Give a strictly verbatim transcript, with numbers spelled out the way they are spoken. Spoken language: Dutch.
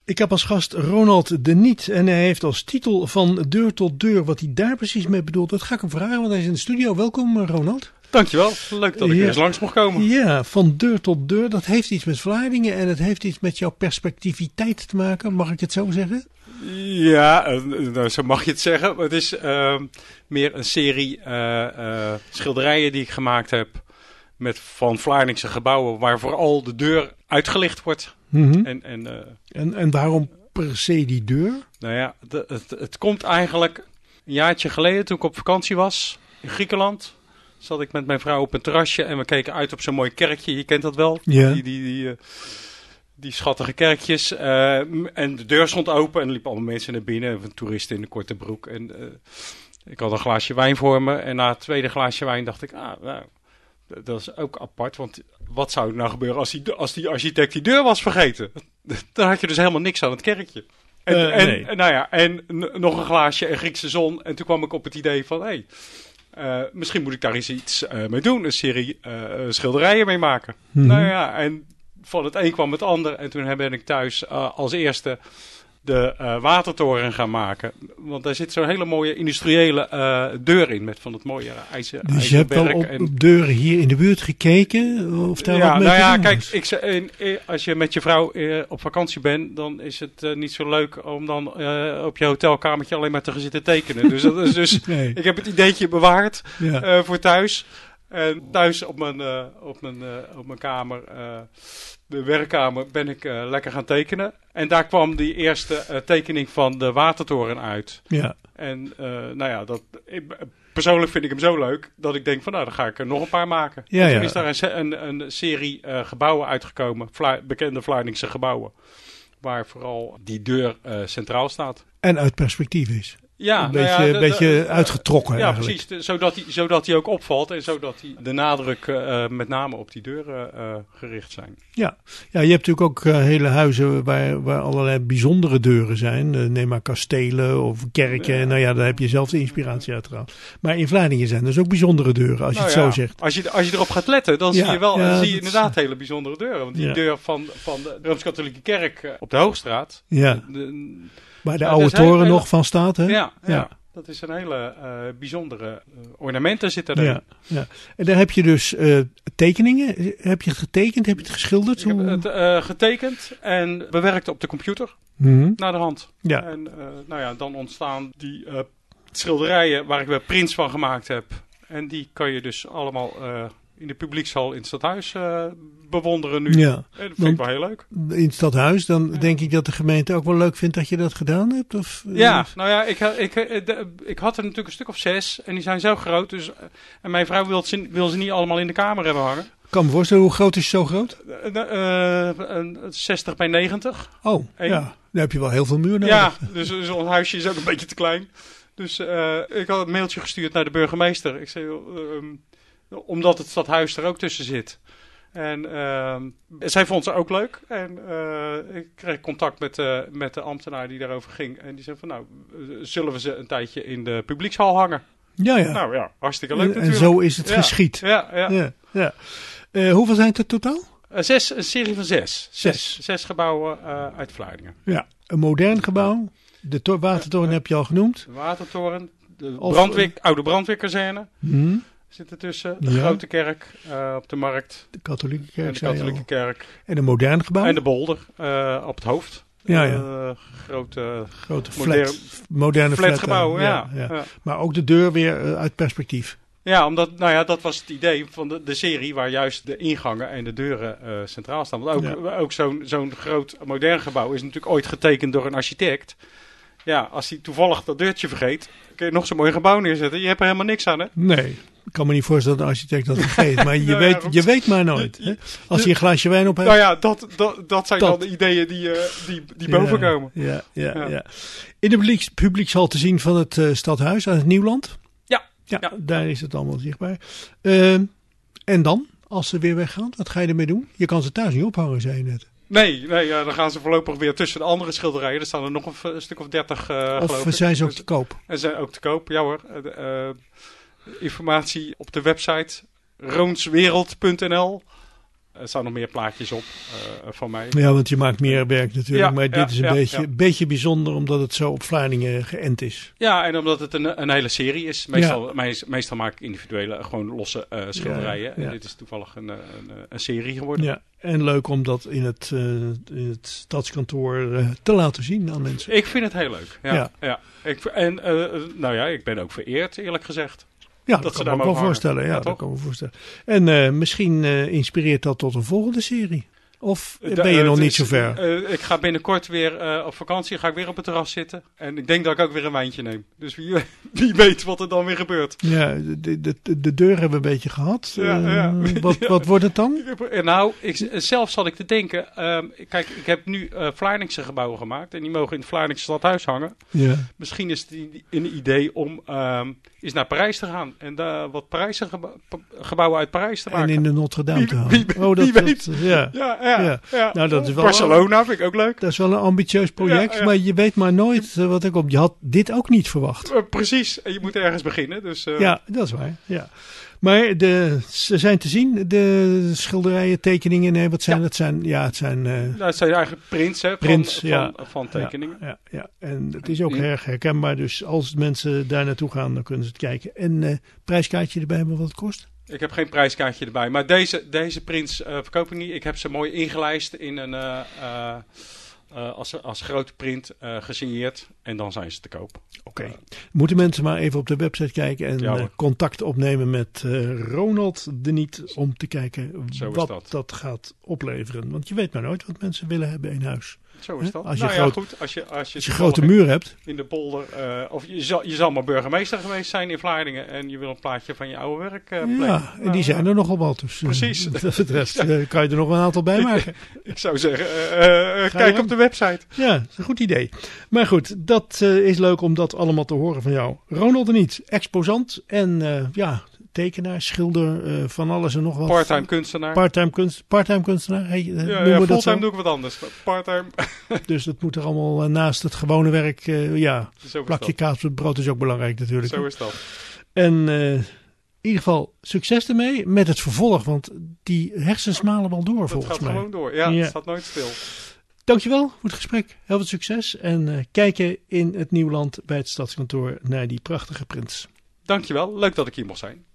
Ik heb als gast Ronald de Niet en hij heeft als titel Van Deur tot Deur. Wat hij daar precies mee bedoelt, dat ga ik hem vragen, want hij is in de studio. Welkom Ronald. Dankjewel, leuk dat ik ja. eens langs mocht komen. Ja, van deur tot deur, dat heeft iets met Vlaardingen en het heeft iets met jouw perspectiviteit te maken. Mag ik het zo zeggen? Ja, nou, zo mag je het zeggen. Het is uh, meer een serie uh, uh, schilderijen die ik gemaakt heb met van Vlaardingse gebouwen waar vooral de deur uitgelicht wordt. Mm-hmm. En, en, uh, en, en waarom per se die deur? Nou ja, de, het, het komt eigenlijk een jaartje geleden toen ik op vakantie was in Griekenland. Zat ik met mijn vrouw op een terrasje en we keken uit op zo'n mooi kerkje. Je kent dat wel, ja. die, die, die, uh, die schattige kerkjes. Uh, en de deur stond open en er liepen allemaal mensen naar binnen. Toeristen in de korte broek. En uh, ik had een glaasje wijn voor me. En na het tweede glaasje wijn dacht ik, ah, nou, dat is ook apart. Want wat zou er nou gebeuren als die, als die architect die deur was vergeten? Dan had je dus helemaal niks aan het kerkje. En, uh, en, nee. en, nou ja, en n- nog een glaasje en Griekse zon. En toen kwam ik op het idee van, hé, hey, uh, misschien moet ik daar eens iets uh, mee doen. Een serie uh, schilderijen mee maken. Mm-hmm. Nou ja, en van het een kwam het ander. En toen ben ik thuis uh, als eerste de uh, watertoren gaan maken. Want daar zit zo'n hele mooie industriële uh, deur in. Met van het mooie ijzer, dus ijzerwerk. Je hebt wel op, en... op deuren hier in de buurt gekeken? Of daar ja, wat mee nou ja, doen kijk, is? ik, in, in, als je met je vrouw uh, op vakantie bent, dan is het uh, niet zo leuk om dan uh, op je hotelkamertje alleen maar te gaan zitten tekenen. Dus, dat is dus nee. Ik heb het ideetje bewaard ja. uh, voor thuis. En thuis op mijn, uh, op mijn, uh, op mijn kamer, uh, de werkkamer, ben ik uh, lekker gaan tekenen. En daar kwam die eerste uh, tekening van de watertoren uit. Ja. En uh, nou ja, dat, ik, persoonlijk vind ik hem zo leuk dat ik denk van nou, dan ga ik er nog een paar maken. Ja, en toen ja. is daar een, een, een serie uh, gebouwen uitgekomen, Vla- bekende Vlaardingse gebouwen. Waar vooral die deur uh, centraal staat. En uit perspectief is. Ja, een beetje, nou ja, de, beetje de, uitgetrokken ja, eigenlijk. precies. De, zodat hij zodat hij ook opvalt en zodat hij de nadruk uh, met name op die deuren uh, gericht zijn. Ja. ja, je hebt natuurlijk ook uh, hele huizen waar, waar allerlei bijzondere deuren zijn. Uh, neem maar kastelen of kerken. Ja. Nou ja, daar heb je zelf de inspiratie uitgehaald. Maar in Vlaardingen zijn dus ook bijzondere deuren, als je nou het ja, zo zegt. Als je, als je erop gaat letten, dan ja, zie je wel ja, zie je inderdaad is... hele bijzondere deuren. Want die ja. deur van, van de Rooms-Katholieke Kerk uh, op de Hoogstraat. Ja. De, de, waar de uh, oude toren hele... nog van staat, hè? Ja, ja. ja. Dat is een hele uh, bijzondere uh, ornamenten zitten erin. Ja, ja. En daar heb je dus uh, tekeningen. Heb je het getekend? Heb je het geschilderd? Ik heb het uh, getekend en bewerkt op de computer. Mm-hmm. Naar de hand. Ja. En uh, nou ja, dan ontstaan die uh, schilderijen waar ik weer prints van gemaakt heb. En die kan je dus allemaal uh, in de publiekshal in het stadhuis uh, bewonderen nu. Ja. En dat vind dan, ik wel heel leuk. In het stadhuis, dan ja. denk ik dat de gemeente ook wel leuk vindt dat je dat gedaan hebt? Of, ja, uh, nou ja, ik, ik, ik, de, ik had er natuurlijk een stuk of zes en die zijn zo groot. Dus, en mijn vrouw wil ze, wil ze niet allemaal in de kamer hebben hangen. Ik kan me voorstellen, hoe groot is het zo groot? Uh, uh, uh, zestig bij negentig. Oh, en, ja. Dan heb je wel heel veel muur nodig. Ja, dus zo'n huisje is ook een beetje te klein. Dus uh, ik had een mailtje gestuurd naar de burgemeester. Ik zei, uh, omdat het stadhuis er ook tussen zit. En uh, zij vond ze ook leuk. En uh, ik kreeg contact met, uh, met de ambtenaar die daarover ging. En die zei van, nou, zullen we ze een tijdje in de publiekshal hangen? Ja, ja. Nou ja, hartstikke leuk en, natuurlijk. En zo is het ja. geschied. Ja, ja. ja, ja. Uh, hoeveel zijn het er totaal? Uh, zes, een serie van zes. Zes. Zes, zes gebouwen uh, uit Vlaardingen. Ja, een modern gebouw. De to- watertoren uh, heb je al genoemd. De watertoren. De brandweer, oude brandweerkazerne. Hmm. Zit ertussen. De ja. grote kerk uh, op de markt. De katholieke kerk. En de katholieke kerk. En een modern gebouw. En de bolder uh, op het hoofd. Ja, ja. Uh, grote, grote flat, moderne, moderne flatgebouw. Ja, ja, ja. ja. Maar ook de deur weer uh, uit perspectief. Ja, omdat, nou ja, dat was het idee van de, de serie waar juist de ingangen en de deuren uh, centraal staan. Want ook, ja. ook zo'n, zo'n groot modern gebouw is natuurlijk ooit getekend door een architect. Ja, als hij toevallig dat deurtje vergeet, kun je nog zo'n mooi gebouw neerzetten. Je hebt er helemaal niks aan, hè? Nee, ik kan me niet voorstellen dat de architect dat vergeet. Maar je, nou weet, ja, je weet maar nooit. Hè? Als je een glaasje wijn op hebt. Nou ja, dat, dat, dat zijn dat. dan de ideeën die, uh, die, die ja, boven komen. Ja, ja, ja. ja. In de publieks, publiekshal te zien van het uh, stadhuis aan het Nieuwland. Ja. Ja, ja. Daar is het allemaal zichtbaar. Uh, en dan, als ze weer weggaan, wat ga je ermee doen? Je kan ze thuis niet ophangen, zei je net. Nee, nee ja, dan gaan ze voorlopig weer tussen de andere schilderijen. Er staan er nog een, een stuk of dertig, uh, of geloof ik. zijn ze ook te koop? En zijn ook te koop, ja hoor. Uh, uh, informatie op de website roonswereld punt n l. er staan nog meer plaatjes op uh, van mij. Ja, want je maakt meer werk natuurlijk. Ja, maar dit ja, is een ja, beetje, ja. beetje bijzonder omdat het zo op Vlaardingen geënt is. Ja, en omdat het een, een hele serie is. Meestal, ja. meest, meestal maak ik individuele, gewoon losse uh, schilderijen. Ja, ja. En dit is toevallig een, een, een serie geworden. Ja, en leuk om dat in het, uh, in het stadskantoor uh, te laten zien aan mensen. Ik vind het heel leuk. Ja, ja. ja. Ik, en uh, nou ja, ik ben ook vereerd, eerlijk gezegd. Ja, dat, dat kan ik me ook wel voorstellen. Ja, ja, dat kan me voorstellen. En uh, misschien uh, inspireert dat tot een volgende serie. Of ben je uh, nog uh, niet zo ver? Uh, ik ga binnenkort weer uh, op vakantie, ga ik weer op het terras zitten. En ik denk dat ik ook weer een wijntje neem. Dus wie, wie weet wat er dan weer gebeurt. Ja, de, de, de deur hebben we een beetje gehad. Ja, uh, ja. Wat, ja. wat wordt het dan? Nou, ik, zelf zat ik te denken. Um, kijk, ik heb nu uh, Vlaardingse gebouwen gemaakt. En die mogen in het Vlaardingse stadhuis hangen. Ja. Misschien is het een idee om um, eens naar Parijs te gaan. En daar wat Parijse geba- gebouwen uit Parijs te maken. En in de Notre-Dame te hangen. Wie, wie, oh, dat, wie weet. Dat, ja. Ja, ja, ja. ja. Nou, dat is wel Barcelona vind ik ook leuk. Dat is wel een ambitieus project, ja, ja. maar je weet maar nooit uh, wat er komt. Je had dit ook niet verwacht. Uh, precies, en je moet ergens beginnen. Dus, uh... Ja, dat is waar. Ja. Maar de, ze zijn te zien, de schilderijen, tekeningen, nee, wat zijn ja. het? Zijn, ja, het zijn... Uh, nou, het zijn eigenlijk prints, hè, van, prints, van, ja. van, van tekeningen. Ja, ja, ja, en het is ook ja. erg herkenbaar, dus als mensen daar naartoe gaan, dan kunnen ze het kijken. En uh, prijskaartje erbij, maar wat het kost? Ik heb geen prijskaartje erbij, maar deze, deze prints uh, verkoop ik niet. Ik heb ze mooi ingelijst in een, uh, uh, uh, als, als grote print uh, gesigneerd en dan zijn ze te koop. Oké, okay. Moeten mensen maar even op de website kijken en ja, uh, contact opnemen met uh, Ronald de Niet om te kijken wat dat. dat gaat opleveren. Want je weet maar nooit wat mensen willen hebben in huis. Zo is dat. Als je, nou groot, ja, goed, als je, als je, als je grote muur hebt. In de polder. Uh, of je zal, je zal maar burgemeester geweest zijn in Vlaardingen. En je wil een plaatje van je oude werk uh, plegen. Ja, en nou, die zijn er nogal wat. Dus, precies. Uh, de rest uh, kan je er nog een aantal bij maken. Ik zou zeggen, uh, uh, kijk op de website. Ja, dat is een goed idee. Maar goed, dat uh, is leuk om dat allemaal te horen van jou. Ronald de Niet, exposant en uh, ja... tekenaar, schilder, uh, van alles en nog wat. Parttime kunstenaar. Parttime kunst, part-time kunstenaar. Hey, uh, ja, ja fulltime doe ik wat anders. Parttime. Dus dat moet er allemaal uh, naast het gewone werk. Uh, ja, plakje kaas op het brood is ook belangrijk natuurlijk. Zo is dat. En uh, in ieder geval succes ermee met het vervolg, want die hersens malen wel door dat volgens mij. Het gaat gewoon door. Ja, ja, het staat nooit stil. Dankjewel voor het gesprek. Heel veel succes. En uh, kijken in het Nieuwland bij het Stadskantoor naar die prachtige prints. Dankjewel. Leuk dat ik hier mocht zijn.